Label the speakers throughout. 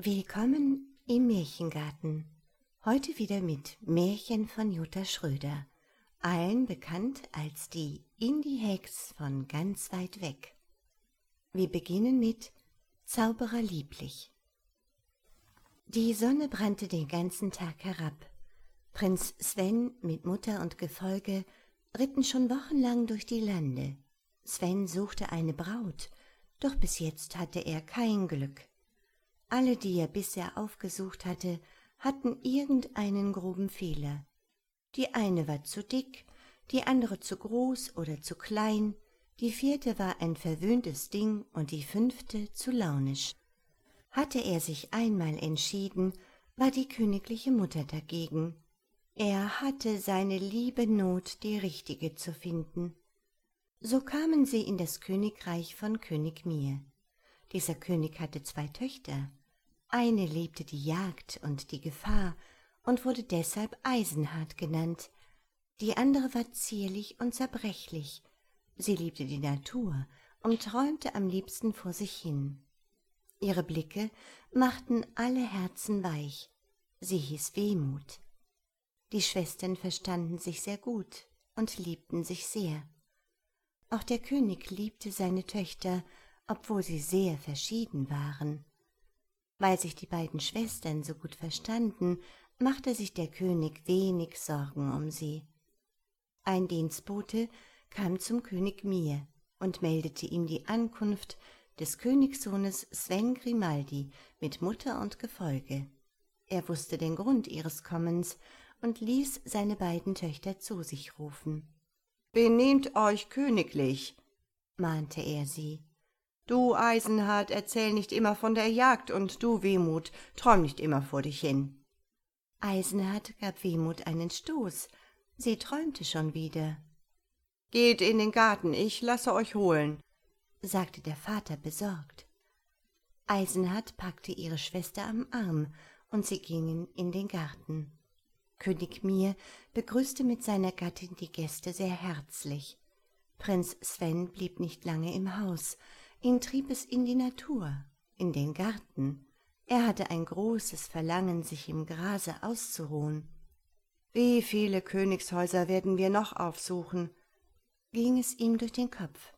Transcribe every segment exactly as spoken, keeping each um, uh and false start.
Speaker 1: Willkommen im Märchengarten. Heute wieder mit Märchen von Jutta Schröder, allen bekannt als die Indie-Hex von ganz weit weg. Wir beginnen mit Zauberer lieblich. Die Sonne brannte den ganzen Tag herab. Prinz Sven mit Mutter und Gefolge ritten schon wochenlang durch die Lande. Sven suchte eine Braut, doch bis jetzt hatte er kein Glück. Alle, die er bisher aufgesucht hatte, hatten irgendeinen groben Fehler. Die eine war zu dick, die andere zu groß oder zu klein, die vierte war ein verwöhntes Ding und die fünfte zu launisch. Hatte er sich einmal entschieden, war die königliche Mutter dagegen. Er hatte seine liebe Not, die richtige zu finden. So kamen sie in das Königreich von König Mir. Dieser König hatte zwei Töchter. Eine liebte die Jagd und die Gefahr und wurde deshalb Eisenhart genannt. Die andere war zierlich und zerbrechlich. Sie liebte die Natur und träumte am liebsten vor sich hin. Ihre Blicke machten alle Herzen weich. Sie hieß Wehmut. Die Schwestern verstanden sich sehr gut und liebten sich sehr. Auch der König liebte seine Töchter, obwohl sie sehr verschieden waren. Weil sich die beiden Schwestern so gut verstanden, machte sich der König wenig Sorgen um sie. Ein Dienstbote kam zum König Mir und meldete ihm die Ankunft des Königssohnes Sven Grimaldi mit Mutter und Gefolge. Er wusste den Grund ihres Kommens und ließ seine beiden Töchter zu sich rufen. »Benehmt euch königlich«, mahnte er sie. »Du, Eisenhart, erzähl nicht immer von der Jagd, und du, Wehmut, träum nicht immer vor dich hin.« Eisenhart gab Wehmut einen Stoß. Sie träumte schon wieder. »Geht in den Garten, ich lasse euch holen«, sagte der Vater besorgt. Eisenhart packte ihre Schwester am Arm, und sie gingen in den Garten. König Mir begrüßte mit seiner Gattin die Gäste sehr herzlich. Prinz Sven blieb nicht lange im Haus. Ihn trieb es in die Natur, in den Garten. Er hatte ein großes Verlangen, sich im Grase auszuruhen. »Wie viele Königshäuser werden wir noch aufsuchen?« ging es ihm durch den Kopf.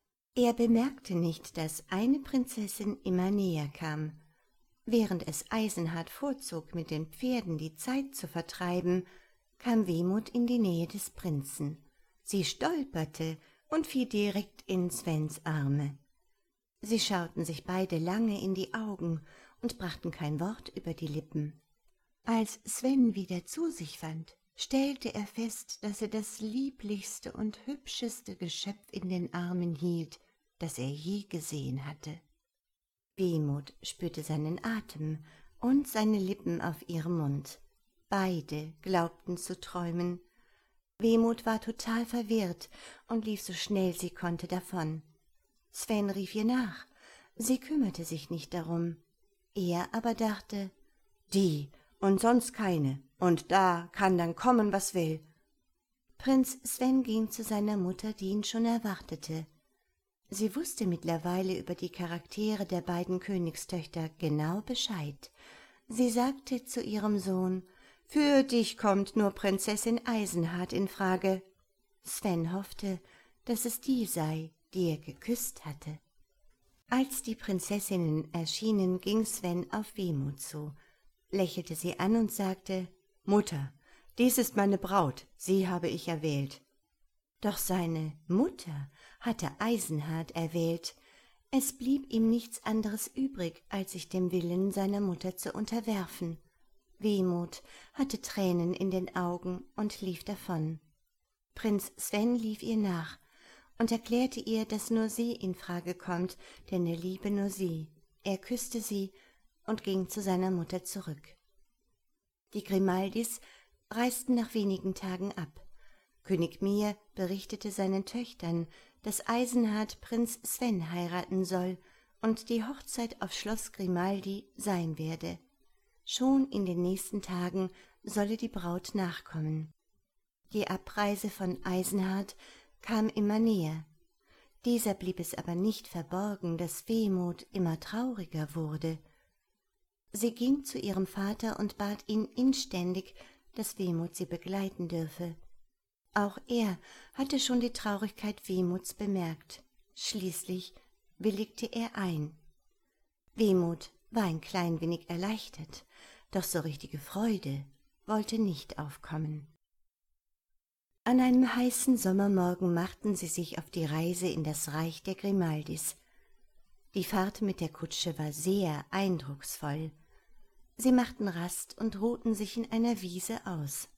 Speaker 1: Er bemerkte nicht, dass eine Prinzessin immer näher kam. Während es Eisenhart vorzog, mit den Pferden die Zeit zu vertreiben, kam Wehmut in die Nähe des Prinzen. Sie stolperte und fiel direkt in Svens Arme. Sie schauten sich beide lange in die Augen und brachten kein Wort über die Lippen. Als Sven wieder zu sich fand, stellte er fest, dass er das lieblichste und hübscheste Geschöpf in den Armen hielt, das er je gesehen hatte. Wehmut spürte seinen Atem und seine Lippen auf ihrem Mund. Beide glaubten zu träumen. Wehmut war total verwirrt und lief so schnell sie konnte davon. Sven rief ihr nach. Sie kümmerte sich nicht darum. Er aber dachte, die und sonst keine, und da kann dann kommen, was will. Prinz Sven ging zu seiner Mutter, die ihn schon erwartete. Sie wusste mittlerweile über die Charaktere der beiden Königstöchter genau Bescheid. Sie sagte zu ihrem Sohn, »Für dich kommt nur Prinzessin Eisenhart in Frage.« Sven hoffte, dass es die sei, die er geküsst hatte. Als die Prinzessinnen erschienen, ging Sven auf Wehmut zu, lächelte sie an und sagte, »Mutter, dies ist meine Braut, sie habe ich erwählt.« Doch seine Mutter hatte Eisenhart erwählt. Es blieb ihm nichts anderes übrig, als sich dem Willen seiner Mutter zu unterwerfen. Wehmut hatte Tränen in den Augen und lief davon. Prinz Sven lief ihr nach und erklärte ihr, dass nur sie in Frage kommt, denn er liebe nur sie. Er küsste sie und ging zu seiner Mutter zurück. Die Grimaldis reisten nach wenigen Tagen ab. König Mir berichtete seinen Töchtern, dass Eisenhart Prinz Sven heiraten soll und die Hochzeit auf Schloss Grimaldi sein werde. Schon in den nächsten Tagen solle die Braut nachkommen. Die Abreise von Eisenhart kam immer näher. Dieser blieb es aber nicht verborgen, dass Wehmut immer trauriger wurde. Sie ging zu ihrem Vater und bat ihn inständig, dass Wehmut sie begleiten dürfe. Auch er hatte schon die Traurigkeit Wehmuts bemerkt. Schließlich willigte er ein. Wehmut war ein klein wenig erleichtert, doch so richtige Freude wollte nicht aufkommen. An einem heißen Sommermorgen machten sie sich auf die Reise in das Reich der Grimaldis. Die Fahrt mit der Kutsche war sehr eindrucksvoll. Sie machten Rast und ruhten sich in einer Wiese aus.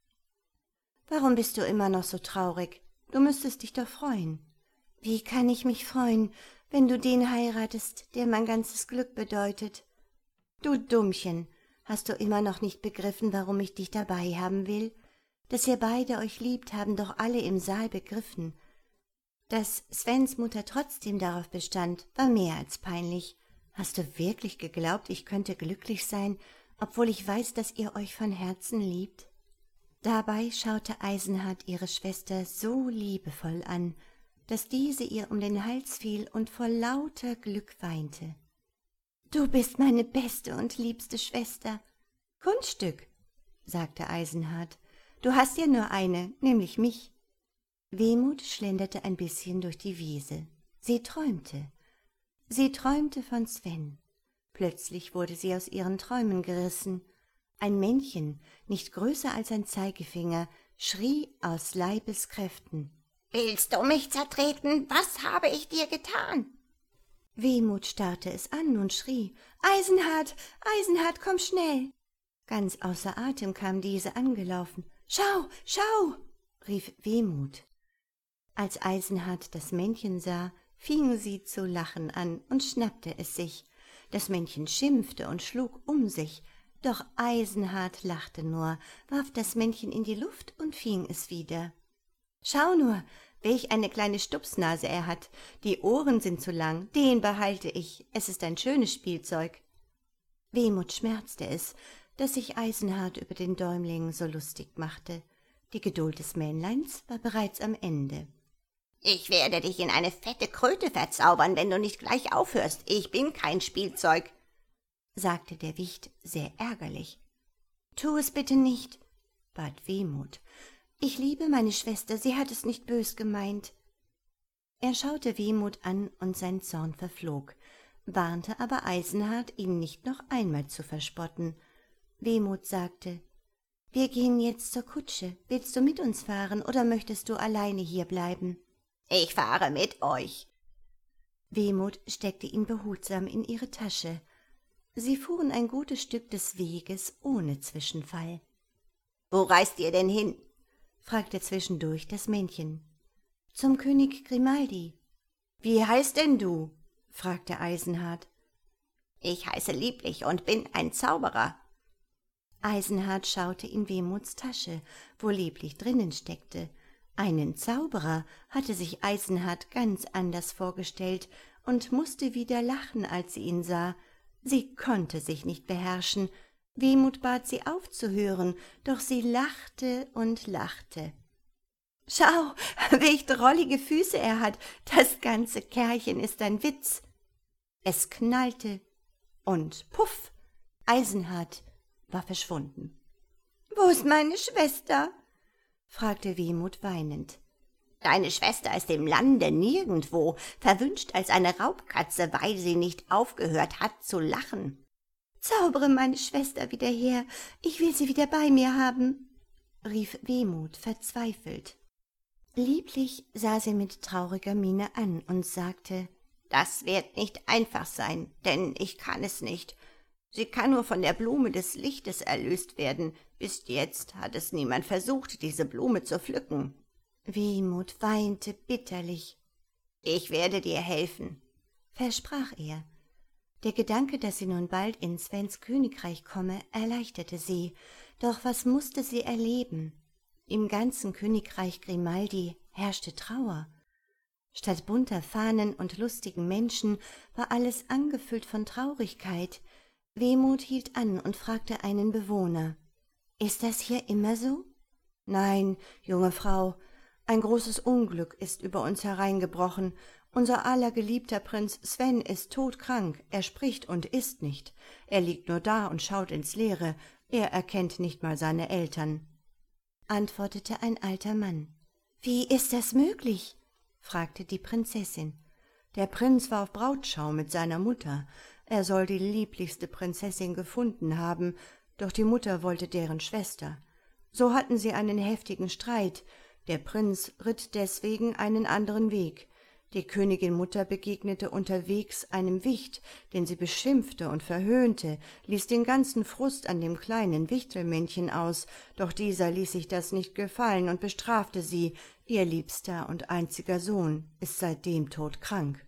Speaker 1: »Warum bist du immer noch so traurig? Du müsstest dich doch freuen.« »Wie kann ich mich freuen, wenn du den heiratest, der mein ganzes Glück bedeutet?« »Du Dummchen, hast du immer noch nicht begriffen, warum ich dich dabei haben will? Dass ihr beide euch liebt, haben doch alle im Saal begriffen. Dass Svens Mutter trotzdem darauf bestand, war mehr als peinlich. Hast du wirklich geglaubt, ich könnte glücklich sein, obwohl ich weiß, dass ihr euch von Herzen liebt?« Dabei schaute Eisenhart ihre Schwester so liebevoll an, dass diese ihr um den Hals fiel und vor lauter Glück weinte. »Du bist meine beste und liebste Schwester.« »Kunststück«, sagte Eisenhart. »Du hast ja nur eine, nämlich mich.« Wehmut schlenderte ein bisschen durch die Wiese. Sie träumte. Sie träumte von Sven. Plötzlich wurde sie aus ihren Träumen gerissen. Ein Männchen, nicht größer als ein Zeigefinger, schrie aus Leibeskräften. »Willst du mich zertreten? Was habe ich dir getan?« Wehmut starrte es an und schrie. »Eisenhart, Eisenhart, komm schnell!« Ganz außer Atem kam diese angelaufen. »Schau, schau!« rief Wehmut. Als Eisenhart das Männchen sah, fing sie zu lachen an und schnappte es sich. Das Männchen schimpfte und schlug um sich, doch Eisenhart lachte nur, warf das Männchen in die Luft und fing es wieder. »Schau nur, welch eine kleine Stupsnase er hat. Die Ohren sind zu lang, den behalte ich. Es ist ein schönes Spielzeug.« Wehmut schmerzte es, dass sich Eisenhart über den Däumling so lustig machte. Die Geduld des Männleins war bereits am Ende. »Ich werde dich in eine fette Kröte verzaubern, wenn du nicht gleich aufhörst. Ich bin kein Spielzeug«, sagte der Wicht sehr ärgerlich. »Tu es bitte nicht«, bat Wehmut. »Ich liebe meine Schwester, sie hat es nicht bös gemeint.« Er schaute Wehmut an und sein Zorn verflog, warnte aber Eisenhart, ihn nicht noch einmal zu verspotten. Wehmut sagte, »Wir gehen jetzt zur Kutsche. Willst du mit uns fahren oder möchtest du alleine hier bleiben?« »Ich fahre mit euch.« Wehmut steckte ihn behutsam in ihre Tasche. Sie fuhren ein gutes Stück des Weges ohne Zwischenfall. »Wo reist ihr denn hin?« fragte zwischendurch das Männchen. »Zum König Grimaldi.« »Wie heißt denn du?« fragte Eisenhart. »Ich heiße Lieblich und bin ein Zauberer.« Eisenhart schaute in Wehmuts Tasche, wo Lieblich drinnen steckte. Einen Zauberer hatte sich Eisenhart ganz anders vorgestellt und musste wieder lachen, als sie ihn sah. Sie konnte sich nicht beherrschen. Wehmut bat sie aufzuhören, doch sie lachte und lachte. »Schau, welch drollige Füße er hat, das ganze Kerlchen ist ein Witz.« Es knallte und puff, Eisenhart war verschwunden. »Wo ist meine Schwester?« fragte Wehmut weinend. »Deine Schwester ist im Lande nirgendwo, verwünscht als eine Raubkatze, weil sie nicht aufgehört hat zu lachen.« »Zaubere meine Schwester wieder her, ich will sie wieder bei mir haben«, rief Wehmut verzweifelt. Lieblich sah sie mit trauriger Miene an und sagte, »Das wird nicht einfach sein, denn ich kann es nicht. Sie kann nur von der Blume des Lichtes erlöst werden. Bis jetzt hat es niemand versucht, diese Blume zu pflücken.« Wehmut weinte bitterlich. »Ich werde dir helfen«, versprach er. Der Gedanke, dass sie nun bald in Svens Königreich komme, erleichterte sie. Doch was musste sie erleben? Im ganzen Königreich Grimaldi herrschte Trauer. Statt bunter Fahnen und lustigen Menschen war alles angefüllt von Traurigkeit. Wehmut hielt an und fragte einen Bewohner, »Ist das hier immer so?« »Nein, junge Frau, ein großes Unglück ist über uns hereingebrochen, »Unser allergeliebter Prinz Sven ist todkrank, er spricht und isst nicht. Er liegt nur da und schaut ins Leere, er erkennt nicht mal seine Eltern«, antwortete ein alter Mann. »Wie ist das möglich?« fragte die Prinzessin. »Der Prinz war auf Brautschau mit seiner Mutter. Er soll die lieblichste Prinzessin gefunden haben, doch die Mutter wollte deren Schwester. So hatten sie einen heftigen Streit. Der Prinz ritt deswegen einen anderen Weg. Die Königin Mutter begegnete unterwegs einem Wicht, den sie beschimpfte und verhöhnte, ließ den ganzen Frust an dem kleinen Wichtelmännchen aus, doch dieser ließ sich das nicht gefallen und bestrafte sie. Ihr liebster und einziger Sohn ist seitdem todkrank.«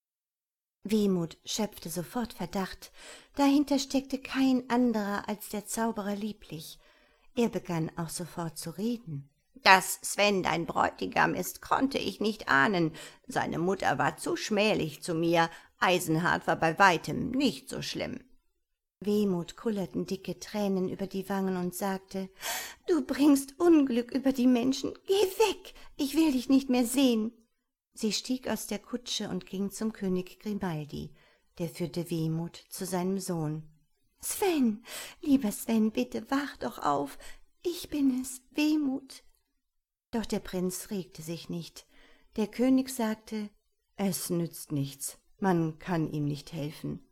Speaker 1: Wehmut schöpfte sofort Verdacht. Dahinter steckte kein anderer als der Zauberer Lieblich. Er begann auch sofort zu reden. »Dass Sven dein Bräutigam ist, konnte ich nicht ahnen. Seine Mutter war zu schmählich zu mir. Eisenhart war bei weitem nicht so schlimm.« Wehmut kullerten dicke Tränen über die Wangen und sagte, »Du bringst Unglück über die Menschen. Geh weg, ich will dich nicht mehr sehen.« Sie stieg aus der Kutsche und ging zum König Grimaldi. Der führte Wehmut zu seinem Sohn. »Sven, lieber Sven, bitte wach doch auf. Ich bin es, Wehmut.« Doch der Prinz regte sich nicht. Der König sagte, »Es nützt nichts, man kann ihm nicht helfen.«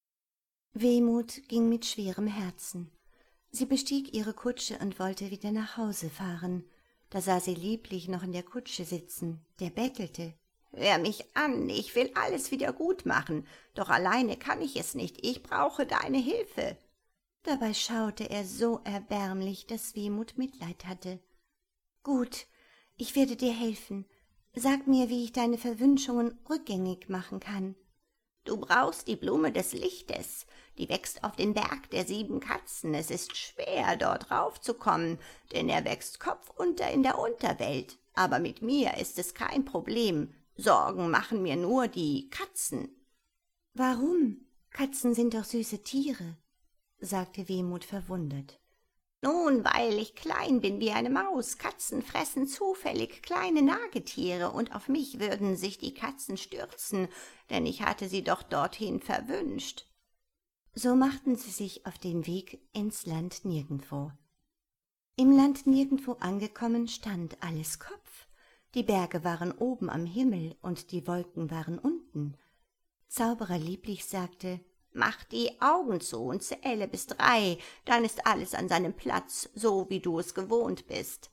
Speaker 1: Wehmut ging mit schwerem Herzen. Sie bestieg ihre Kutsche und wollte wieder nach Hause fahren. Da sah sie Lieblich noch in der Kutsche sitzen, der bettelte. »Hör mich an, ich will alles wieder gut machen, doch alleine kann ich es nicht, ich brauche deine Hilfe.« Dabei schaute er so erbärmlich, dass Wehmut Mitleid hatte. »Gut, ich werde dir helfen. Sag mir, wie ich deine Verwünschungen rückgängig machen kann.« »Du brauchst die Blume des Lichtes, die wächst auf dem Berg der sieben Katzen. Es ist schwer, dort raufzukommen, denn er wächst kopfunter in der Unterwelt. Aber mit mir ist es kein Problem. Sorgen machen mir nur die Katzen.« »Warum? Katzen sind doch süße Tiere«, sagte Wehmut verwundert. »Nun, weil ich klein bin wie eine Maus. Katzen fressen zufällig kleine Nagetiere, und auf mich würden sich die Katzen stürzen, denn ich hatte sie doch dorthin verwünscht.« So machten sie sich auf den Weg ins Land Nirgendwo. Im Land Nirgendwo angekommen, stand alles Kopf. Die Berge waren oben am Himmel und die Wolken waren unten. Zauberer Lieblich sagte, »Mach die Augen zu und zähle bis drei, dann ist alles an seinem Platz, so wie du es gewohnt bist.«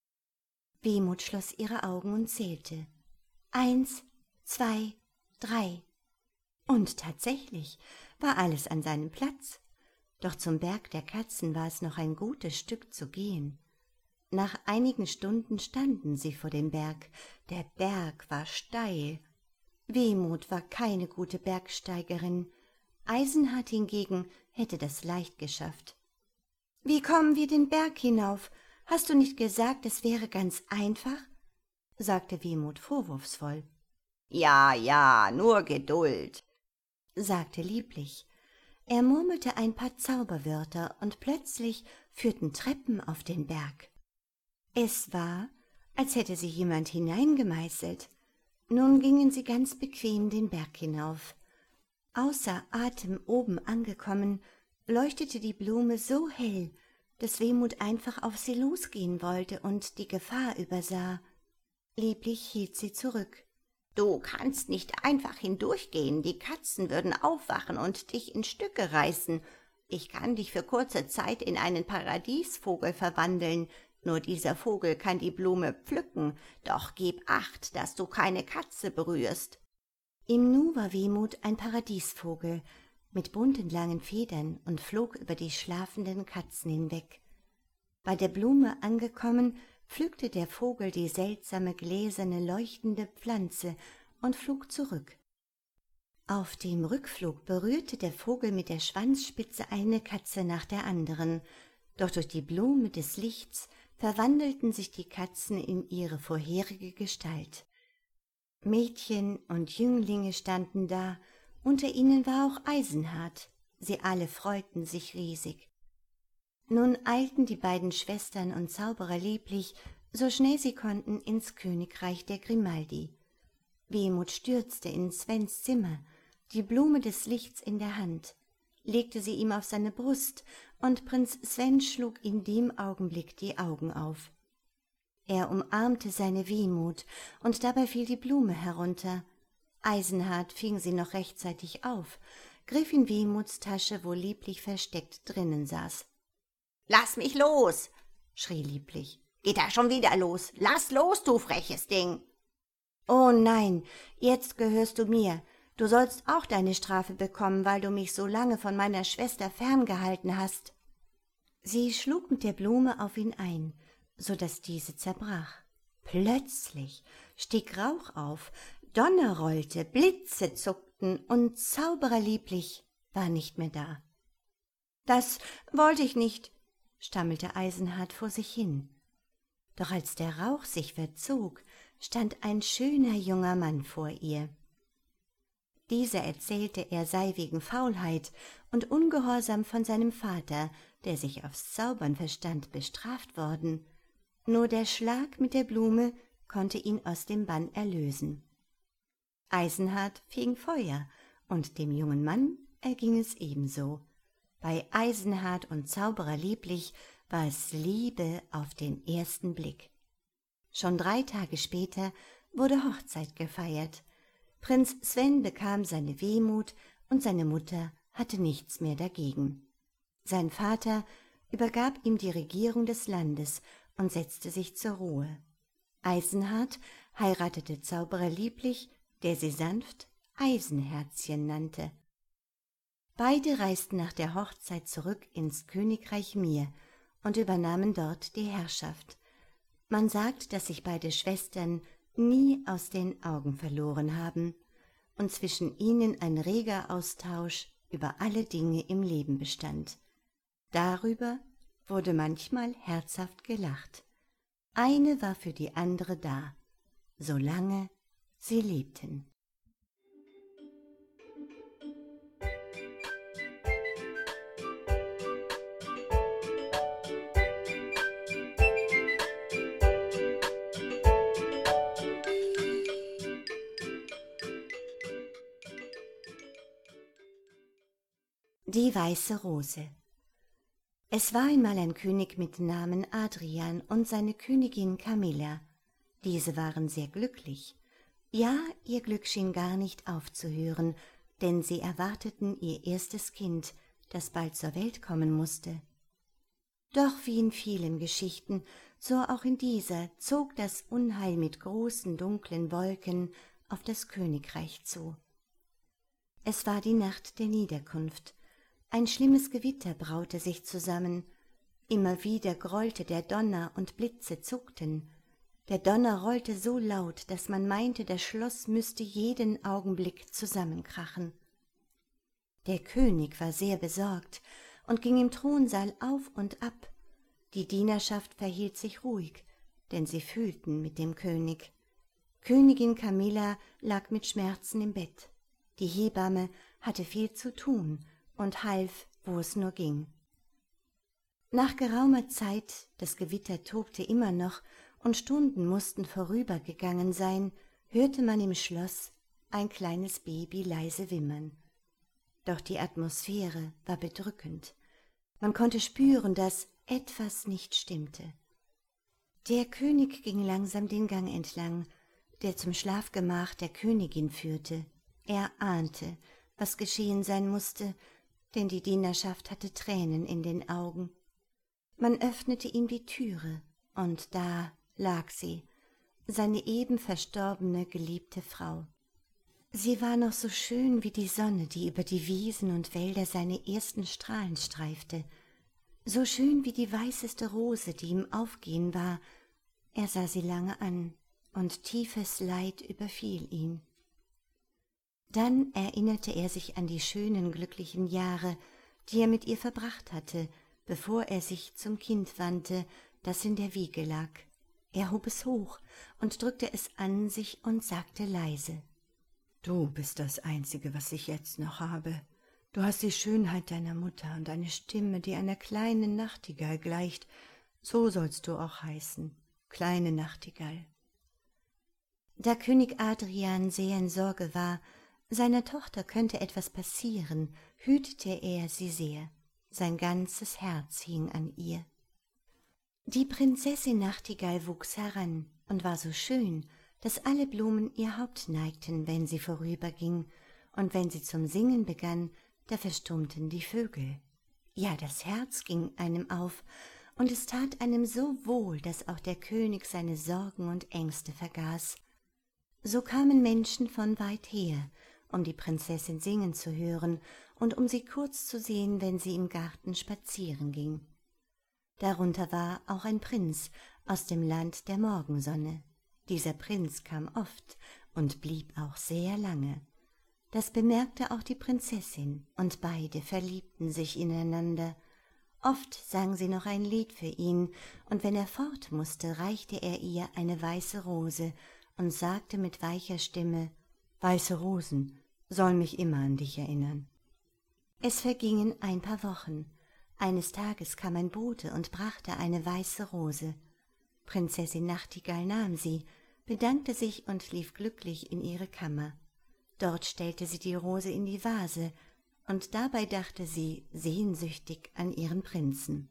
Speaker 1: Wehmut schloss ihre Augen und zählte. Eins, zwei, drei. Und tatsächlich war alles an seinem Platz. Doch zum Berg der Katzen war es noch ein gutes Stück zu gehen. Nach einigen Stunden standen sie vor dem Berg. Der Berg war steil. Wehmut war keine gute Bergsteigerin. Eisenhart hingegen hätte das leicht geschafft. »Wie kommen wir den Berg hinauf? Hast du nicht gesagt, es wäre ganz einfach?« sagte Wehmut vorwurfsvoll. »Ja, ja, nur Geduld«, sagte Lieblich. Er murmelte ein paar Zauberwörter, und plötzlich führten Treppen auf den Berg. Es war, als hätte sie jemand hineingemeißelt. Nun gingen sie ganz bequem den Berg hinauf. Außer Atem oben angekommen, leuchtete die Blume so hell, dass Wehmut einfach auf sie losgehen wollte und die Gefahr übersah. Lieblich hielt sie zurück. »Du kannst nicht einfach hindurchgehen, die Katzen würden aufwachen und dich in Stücke reißen. Ich kann dich für kurze Zeit in einen Paradiesvogel verwandeln, nur dieser Vogel kann die Blume pflücken, doch gib acht, dass du keine Katze berührst.« Im Nu war Wehmut ein Paradiesvogel mit bunten langen Federn und flog über die schlafenden Katzen hinweg. Bei der Blume angekommen, pflückte der Vogel die seltsame gläserne leuchtende Pflanze und flog zurück. Auf dem Rückflug berührte der Vogel mit der Schwanzspitze eine Katze nach der anderen, doch durch die Blume des Lichts verwandelten sich die Katzen in ihre vorherige Gestalt. Mädchen und Jünglinge standen da, unter ihnen war auch Eisenhart, sie alle freuten sich riesig. Nun eilten die beiden Schwestern und Zauberer Lieblich, so schnell sie konnten, ins Königreich der Grimaldi. Wehmut stürzte in Svens Zimmer, die Blume des Lichts in der Hand, legte sie ihm auf seine Brust, und Prinz Sven schlug in dem Augenblick die Augen auf. Er umarmte seine Wehmut, und dabei fiel die Blume herunter. Eisenhart fing sie noch rechtzeitig auf, griff in Wehmuts Tasche, wo Lieblich versteckt drinnen saß. »Lass mich los!« schrie Lieblich. »Geht da schon wieder los? Lass los, du freches Ding!« »Oh nein, jetzt gehörst du mir. Du sollst auch deine Strafe bekommen, weil du mich so lange von meiner Schwester ferngehalten hast.« Sie schlug mit der Blume auf ihn ein, so daß diese zerbrach. Plötzlich stieg Rauch auf, Donner rollte, Blitze zuckten, und Zauberer Lieblich war nicht mehr da. »Das wollte ich nicht«, stammelte Eisenhart vor sich hin. Doch als der Rauch sich verzog, stand ein schöner junger Mann vor ihr. Dieser erzählte, er sei wegen Faulheit und Ungehorsam von seinem Vater, der sich aufs Zaubern verstand, bestraft worden. Nur der Schlag mit der Blume konnte ihn aus dem Bann erlösen. Eisenhart fing Feuer, und dem jungen Mann erging es ebenso. Bei Eisenhart und Zauberer Lieblich war es Liebe auf den ersten Blick. Schon drei Tage später wurde Hochzeit gefeiert. Prinz Sven bekam seine Wehmut, und seine Mutter hatte nichts mehr dagegen. Sein Vater übergab ihm die Regierung des Landes und setzte sich zur Ruhe. Eisenhart heiratete Zauberer Lieblich, der sie sanft Eisenherzchen nannte. Beide reisten nach der Hochzeit zurück ins Königreich Mir und übernahmen dort die Herrschaft. Man sagt, dass sich beide Schwestern nie aus den Augen verloren haben und zwischen ihnen ein reger Austausch über alle Dinge im Leben bestand. Darüber wurde manchmal herzhaft gelacht. Eine war für die andere da, solange sie lebten. Die weiße Rose. Es war einmal ein König mit Namen Adrian und seine Königin Camilla. Diese waren sehr glücklich. Ja, ihr Glück schien gar nicht aufzuhören, denn sie erwarteten ihr erstes Kind, das bald zur Welt kommen musste. Doch wie in vielen Geschichten, so auch in dieser, zog das Unheil mit großen dunklen Wolken auf das Königreich zu. Es war die Nacht der Niederkunft. Ein schlimmes Gewitter braute sich zusammen. Immer wieder grollte der Donner und Blitze zuckten. Der Donner rollte so laut, dass man meinte, das Schloss müsste jeden Augenblick zusammenkrachen. Der König war sehr besorgt und ging im Thronsaal auf und ab. Die Dienerschaft verhielt sich ruhig, denn sie fühlten mit dem König. Königin Camilla lag mit Schmerzen im Bett. Die Hebamme hatte viel zu tun und half, wo es nur ging. Nach geraumer Zeit, das Gewitter tobte immer noch und Stunden mussten vorübergegangen sein, hörte man im Schloss ein kleines Baby leise wimmern. Doch die Atmosphäre war bedrückend. Man konnte spüren, dass etwas nicht stimmte. Der König ging langsam den Gang entlang, der zum Schlafgemach der Königin führte. Er ahnte, was geschehen sein musste, denn die Dienerschaft hatte Tränen in den Augen. Man öffnete ihm die Türe, und da lag sie, seine eben verstorbene geliebte Frau. Sie war noch so schön wie die Sonne, die über die Wiesen und Wälder seine ersten Strahlen streifte, so schön wie die weißeste Rose, die im Aufgehen war. Er sah sie lange an, und tiefes Leid überfiel ihn. Dann erinnerte er sich an die schönen, glücklichen Jahre, die er mit ihr verbracht hatte, bevor er sich zum Kind wandte, das in der Wiege lag. Er hob es hoch und drückte es an sich und sagte leise: »Du bist das Einzige, was ich jetzt noch habe. Du hast die Schönheit deiner Mutter und eine Stimme, die einer kleinen Nachtigall gleicht. So sollst du auch heißen, kleine Nachtigall.« Da König Adrian sehr in Sorge war, seiner Tochter könnte etwas passieren, hütete er sie sehr. Sein ganzes Herz hing an ihr. Die Prinzessin Nachtigall wuchs heran und war so schön, dass alle Blumen ihr Haupt neigten, wenn sie vorüberging, und wenn sie zum Singen begann, da verstummten die Vögel. Ja, das Herz ging einem auf, und es tat einem so wohl, dass auch der König seine Sorgen und Ängste vergaß. So kamen Menschen von weit her, um die Prinzessin singen zu hören und um sie kurz zu sehen, wenn sie im Garten spazieren ging. Darunter war auch ein Prinz aus dem Land der Morgensonne. Dieser Prinz kam oft und blieb auch sehr lange. Das bemerkte auch die Prinzessin, und beide verliebten sich ineinander. Oft sang sie noch ein Lied für ihn, und wenn er fort mußte, reichte er ihr eine weiße Rose und sagte mit weicher Stimme: »Weiße Rosen sollen mich immer an dich erinnern.« Es vergingen ein paar Wochen. Eines Tages kam ein Bote und brachte eine weiße Rose. Prinzessin Nachtigall nahm sie, bedankte sich und lief glücklich in ihre Kammer. Dort stellte sie die Rose in die Vase, und dabei dachte sie sehnsüchtig an ihren Prinzen.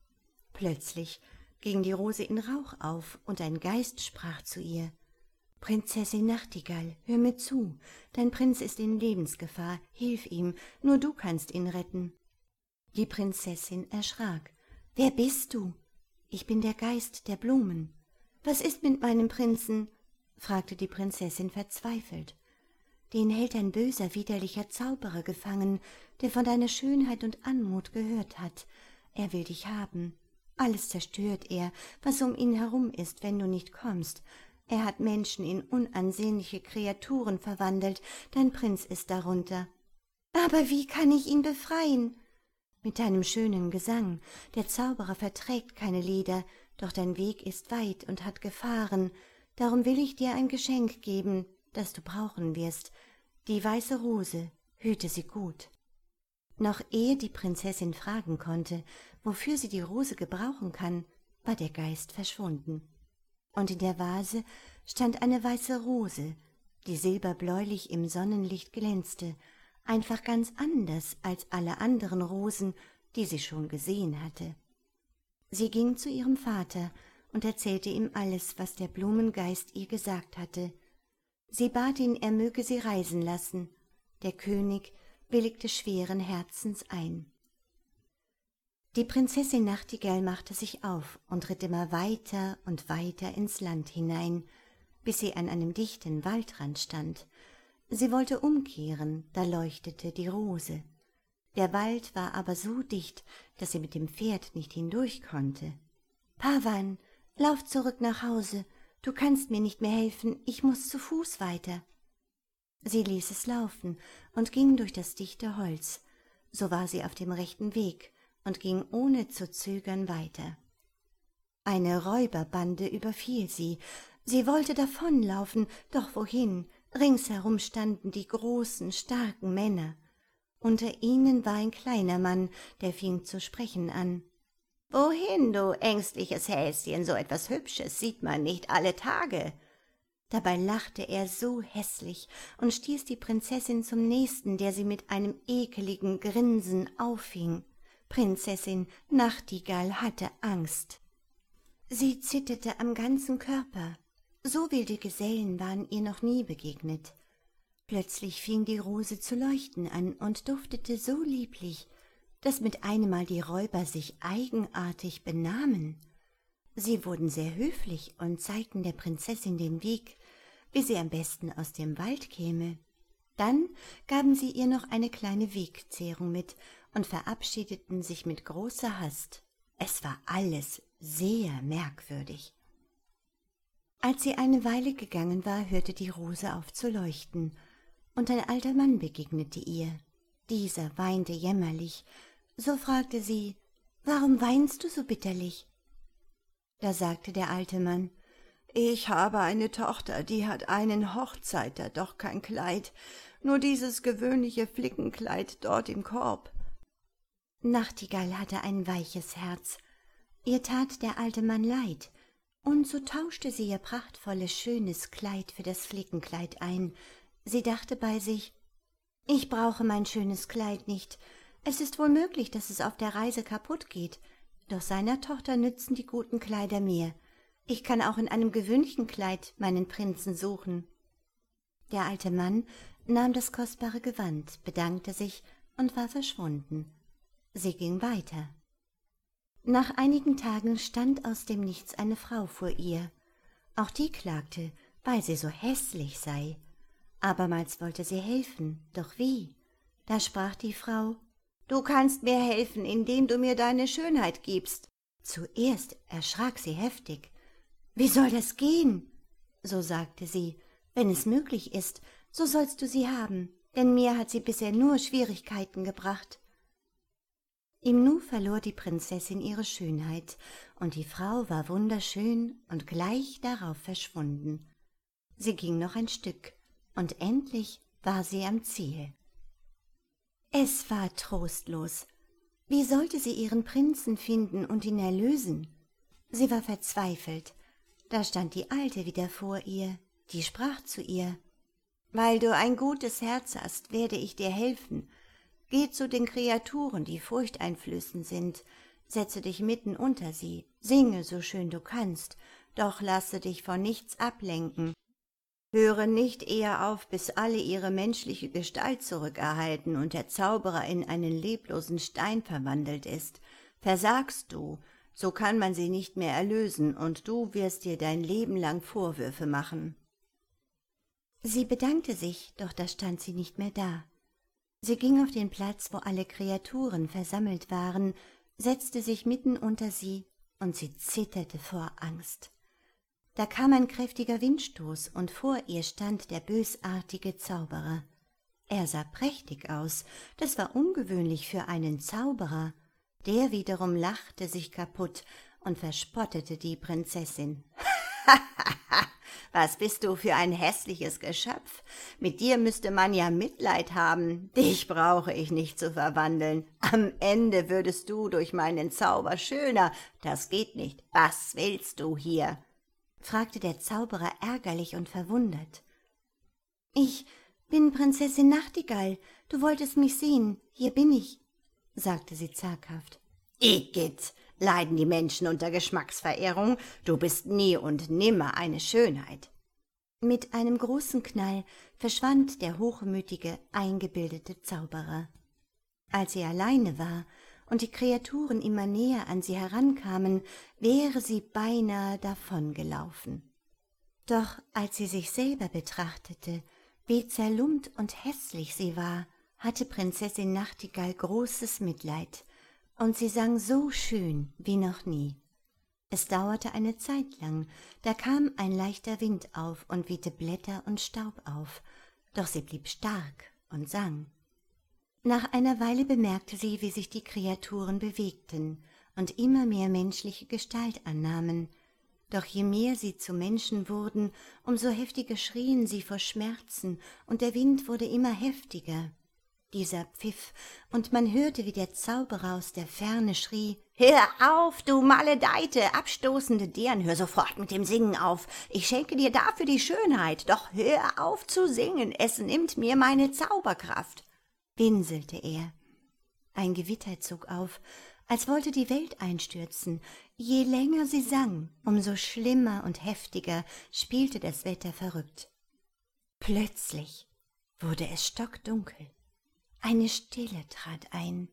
Speaker 1: Plötzlich ging die Rose in Rauch auf, und ein Geist sprach zu ihr: »Prinzessin Nachtigall, hör mir zu, dein Prinz ist in Lebensgefahr, hilf ihm, nur du kannst ihn retten.« Die Prinzessin erschrak. »Wer bist du?« »Ich bin der Geist der Blumen.« »Was ist mit meinem Prinzen?« fragte die Prinzessin verzweifelt. »Den hält ein böser, widerlicher Zauberer gefangen, der von deiner Schönheit und Anmut gehört hat. Er will dich haben. Alles zerstört er, was um ihn herum ist, wenn du nicht kommst. Er hat Menschen in unansehnliche Kreaturen verwandelt, dein Prinz ist darunter.« »Aber wie kann ich ihn befreien?« »Mit deinem schönen Gesang. Der Zauberer verträgt keine Lieder, doch dein Weg ist weit und hat Gefahren. Darum will ich dir ein Geschenk geben, das du brauchen wirst. Die weiße Rose, hüte sie gut.« Noch ehe die Prinzessin fragen konnte, wofür sie die Rose gebrauchen kann, war der Geist verschwunden. Und in der Vase stand eine weiße Rose, die silberbläulich im Sonnenlicht glänzte, einfach ganz anders als alle anderen Rosen, die sie schon gesehen hatte. Sie ging zu ihrem Vater und erzählte ihm alles, was der Blumengeist ihr gesagt hatte. Sie bat ihn, er möge sie reisen lassen. Der König willigte schweren Herzens ein. Die Prinzessin Nachtigall machte sich auf und ritt immer weiter und weiter ins Land hinein, bis sie an einem dichten Waldrand stand. Sie wollte umkehren, da leuchtete die Rose. Der Wald war aber so dicht, dass sie mit dem Pferd nicht hindurch konnte. »Pawan, lauf zurück nach Hause, du kannst mir nicht mehr helfen, ich muß zu Fuß weiter.« Sie ließ es laufen und ging durch das dichte Holz. So war sie auf dem rechten Weg und ging ohne zu zögern weiter. Eine Räuberbande überfiel sie. Sie wollte davonlaufen, doch wohin? Ringsherum standen die großen, starken Männer. Unter ihnen war ein kleiner Mann, der fing zu sprechen an. »Wohin, du ängstliches Häschen, so etwas Hübsches sieht man nicht alle Tage.« Dabei lachte er so hässlich und stieß die Prinzessin zum Nächsten, der sie mit einem ekeligen Grinsen auffing. Prinzessin Nachtigall hatte Angst. Sie zitterte am ganzen Körper. So wilde Gesellen waren ihr noch nie begegnet. Plötzlich fing die Rose zu leuchten an und duftete so lieblich, dass mit einemmal die Räuber sich eigenartig benahmen. Sie wurden sehr höflich und zeigten der Prinzessin den Weg, wie sie am besten aus dem Wald käme. Dann gaben sie ihr noch eine kleine Wegzehrung mit und verabschiedeten sich mit großer Hast. Es war alles sehr merkwürdig. Als sie eine Weile gegangen war, hörte die Rose auf zu leuchten, und ein alter Mann begegnete ihr. Dieser weinte jämmerlich. So fragte sie: »Warum weinst du so bitterlich?« Da sagte der alte Mann: »Ich habe eine Tochter, die hat einen Hochzeiter, doch kein Kleid, nur dieses gewöhnliche Flickenkleid dort im Korb.« Nachtigall hatte ein weiches Herz. Ihr tat der alte Mann leid, Und so tauschte sie ihr prachtvolles, schönes Kleid für das Flickenkleid ein. Sie dachte bei sich, »Ich brauche mein schönes Kleid nicht. Es ist wohl möglich, dass es auf der Reise kaputt geht. Doch seiner Tochter nützen die guten Kleider mehr. Ich kann auch in einem gewöhnlichen Kleid meinen Prinzen suchen.« Der alte Mann nahm das kostbare Gewand, bedankte sich und war verschwunden. Sie ging weiter. Nach einigen Tagen stand aus dem Nichts eine Frau vor ihr. Auch die klagte, weil sie so hässlich sei. Abermals wollte sie helfen, doch wie? Da sprach die Frau, »Du kannst mir helfen, indem du mir deine Schönheit gibst.« Zuerst erschrak sie heftig. »Wie soll das gehen?« So sagte sie, »wenn es möglich ist, so sollst du sie haben, denn mir hat sie bisher nur Schwierigkeiten gebracht.« Im Nu verlor die Prinzessin ihre Schönheit, und die Frau war wunderschön und gleich darauf verschwunden. Sie ging noch ein Stück, und endlich war sie am Ziel. Es war trostlos. Wie sollte sie ihren Prinzen finden und ihn erlösen? Sie war verzweifelt. Da stand die Alte wieder vor ihr, die sprach zu ihr, »Weil du ein gutes Herz hast, werde ich dir helfen. Geh zu den Kreaturen, die furchteinflößend sind, setze dich mitten unter sie, singe so schön du kannst, doch lasse dich von nichts ablenken. Höre nicht eher auf, bis alle ihre menschliche Gestalt zurückerhalten und der Zauberer in einen leblosen Stein verwandelt ist. Versagst du, so kann man sie nicht mehr erlösen, und du wirst dir dein Leben lang Vorwürfe machen.« Sie bedankte sich, doch da stand sie nicht mehr da. Sie ging auf den Platz, wo alle Kreaturen versammelt waren, setzte sich mitten unter sie, und sie zitterte vor Angst. Da kam ein kräftiger Windstoß, und vor ihr stand der bösartige Zauberer. Er sah prächtig aus, das war ungewöhnlich für einen Zauberer. Der wiederum lachte sich kaputt und verspottete die Prinzessin. »Was bist du für ein hässliches Geschöpf? Mit dir müsste man ja Mitleid haben. Dich brauche ich nicht zu verwandeln. Am Ende würdest du durch meinen Zauber schöner. Das geht nicht. Was willst du hier?« fragte der Zauberer ärgerlich und verwundert. »Ich bin Prinzessin Nachtigall. Du wolltest mich sehen. Hier bin ich«, sagte sie zaghaft. »Igitt, leiden die Menschen unter Geschmacksverehrung? Du bist nie und nimmer eine Schönheit.« Mit einem großen Knall verschwand der hochmütige, eingebildete Zauberer. Als sie alleine war und die Kreaturen immer näher an sie herankamen, wäre sie beinahe davongelaufen. Doch als sie sich selber betrachtete, wie zerlumpt und hässlich sie war, hatte Prinzessin Nachtigall großes Mitleid, und sie sang so schön wie noch nie. Es dauerte eine Zeit lang, da kam ein leichter Wind auf und wehte Blätter und Staub auf, doch sie blieb stark und sang. Nach einer Weile bemerkte sie, wie sich die Kreaturen bewegten und immer mehr menschliche Gestalt annahmen. Doch je mehr sie zu Menschen wurden, umso heftiger schrien sie vor Schmerzen, und der Wind wurde immer heftiger. Dieser pfiff, und man hörte, wie der Zauberer aus der Ferne schrie, »Hör auf, du maledeite, abstoßende Dirn, hör sofort mit dem Singen auf. Ich schenke dir dafür die Schönheit, doch hör auf zu singen, es nimmt mir meine Zauberkraft«, winselte er. Ein Gewitter zog auf, als wollte die Welt einstürzen. Je länger sie sang, umso schlimmer und heftiger spielte das Wetter verrückt. Plötzlich wurde es stockdunkel. Eine Stille trat ein.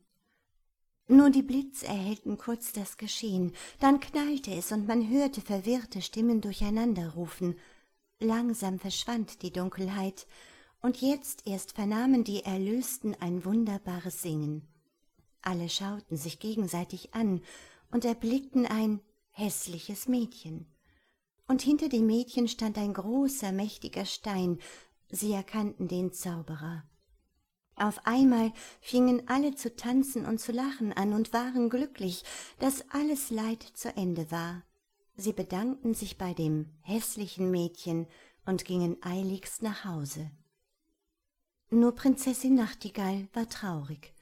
Speaker 1: Nur die Blitze erhellten kurz das Geschehen, dann knallte es, und man hörte verwirrte Stimmen durcheinanderrufen. Langsam verschwand die Dunkelheit, und jetzt erst vernahmen die Erlösten ein wunderbares Singen. Alle schauten sich gegenseitig an und erblickten ein hässliches Mädchen. Und hinter dem Mädchen stand ein großer, mächtiger Stein. Sie erkannten den Zauberer. Auf einmal fingen alle zu tanzen und zu lachen an und waren glücklich, dass alles Leid zu Ende war. Sie bedankten sich bei dem hässlichen Mädchen und gingen eiligst nach Hause. Nur Prinzessin Nachtigall war traurig.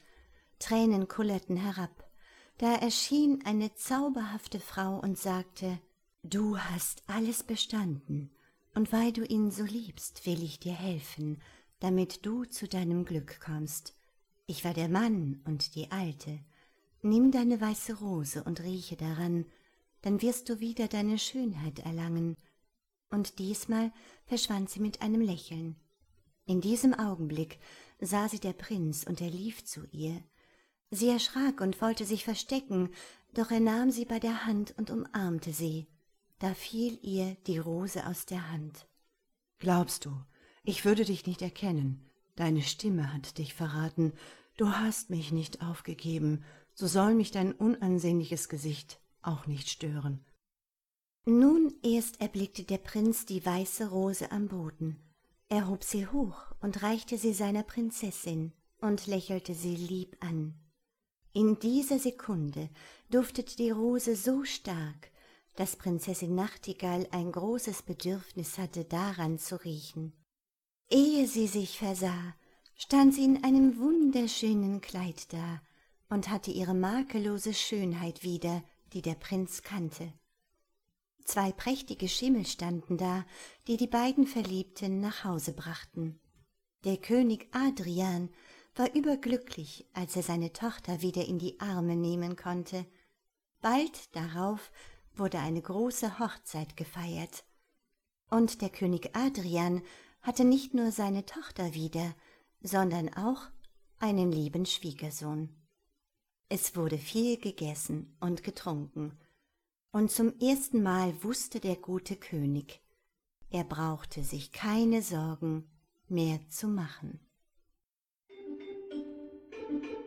Speaker 1: Tränen kullerten herab. Da erschien eine zauberhafte Frau und sagte, Du hast alles bestanden, und weil du ihn so liebst, will ich dir helfen, damit du zu deinem Glück kommst. Ich war der Mann und die Alte. Nimm deine weiße Rose und rieche daran, dann wirst du wieder deine Schönheit erlangen. Und diesmal verschwand sie mit einem Lächeln. In diesem Augenblick sah sie der Prinz, und er lief zu ihr. Sie erschrak und wollte sich verstecken, doch er nahm sie bei der Hand und umarmte sie. Da fiel ihr die Rose aus der Hand.
Speaker 2: »Glaubst du, ich würde dich nicht erkennen? Deine Stimme hat dich verraten. Du hast mich nicht aufgegeben, so soll mich dein unansehnliches Gesicht auch nicht stören.«
Speaker 1: Nun erst erblickte der Prinz die weiße Rose am Boden. Er hob sie hoch und reichte sie seiner Prinzessin und lächelte sie lieb an. In dieser Sekunde duftete die Rose so stark, dass Prinzessin Nachtigall ein großes Bedürfnis hatte, daran zu riechen. Ehe sie sich versah, stand sie in einem wunderschönen Kleid da und hatte ihre makellose Schönheit wieder, die der Prinz kannte. Zwei prächtige Schimmel standen da, die die beiden Verliebten nach Hause brachten. Der König Adrian war überglücklich, als er seine Tochter wieder in die Arme nehmen konnte. Bald darauf wurde eine große Hochzeit gefeiert. Und der König Adrian hatte nicht nur seine Tochter wieder, sondern auch einen lieben Schwiegersohn. Es wurde viel gegessen und getrunken, und zum ersten Mal wusste der gute König, er brauchte sich keine Sorgen mehr zu machen.